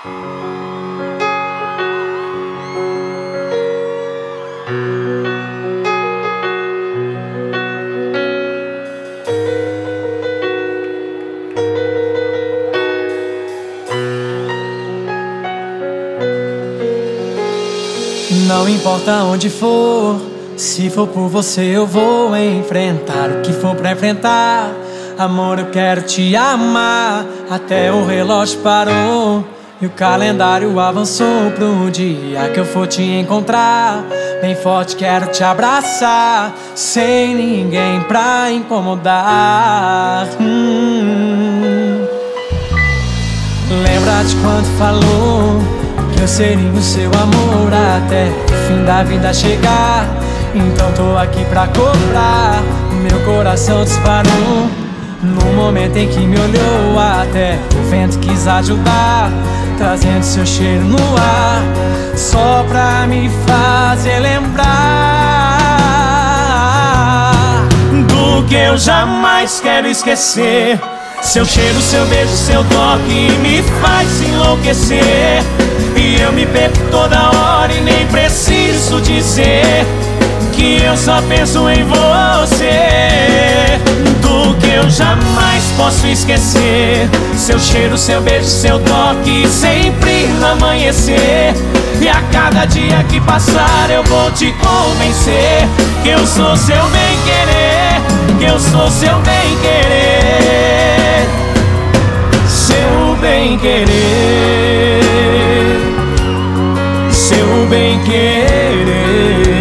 Não importa onde for, se for por você eu vou enfrentar o que for pra enfrentar. Amor, eu quero te amar. Até o relógio parou e o calendário avançou pro dia que eu for te encontrar. Bem forte quero te abraçar, sem ninguém pra incomodar. Lembra de quando falou que eu seria o seu amor até o fim da vida chegar. Então tô aqui pra cobrar. Meu coração disparou no momento em que me olhou. Até o vento quis ajudar, trazendo seu cheiro no ar, só pra me fazer lembrar do que eu jamais quero esquecer. Seu cheiro, seu beijo, seu toque me faz enlouquecer. E eu me perco toda hora e nem preciso dizer que eu só penso em você. Do que eu jamais posso esquecer. Seu cheiro, seu beijo, seu toque sempre no amanhecer. E a cada dia que passar eu vou te convencer que eu sou seu bem-querer, que eu sou seu bem-querer, seu bem-querer, seu bem-querer.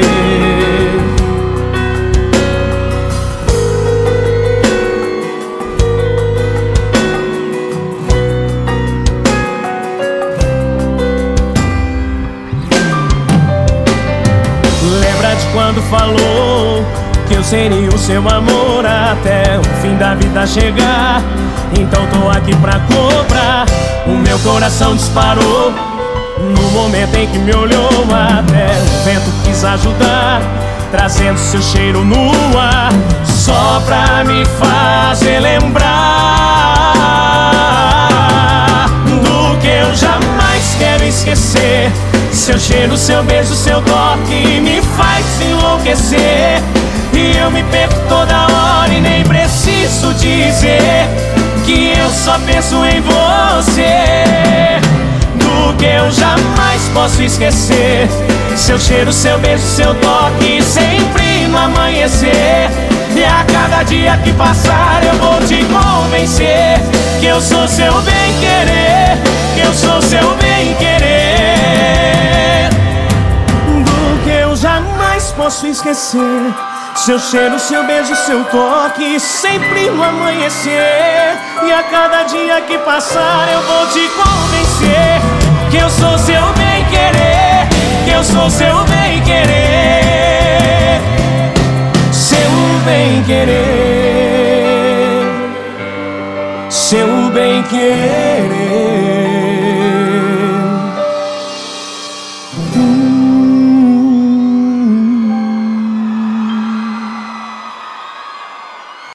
Lembra de quando falou que eu seria o seu amor até o fim da vida chegar? Então tô aqui pra cobrar. O meu coração disparou no momento em que me olhou. Até o vento quis ajudar, trazendo seu cheiro no ar, só pra me fazer lembrar do que eu jamais quero esquecer. Seu cheiro, seu beijo, seu toque me faz enlouquecer. E eu me perco toda hora e nem preciso dizer que eu só penso em você. Do que eu jamais posso esquecer. Seu cheiro, seu beijo, seu toque sempre no amanhecer. E a cada dia que passar eu vou te convencer que eu sou seu bem-querer, que eu sou seu bem-querer. Do que eu jamais posso esquecer. Seu cheiro, seu beijo, seu toque sempre no amanhecer. E a cada dia que passar eu vou te convencer que eu sou seu bem-querer, que eu sou seu bem-querer, seu bem-querer, seu bem-querer.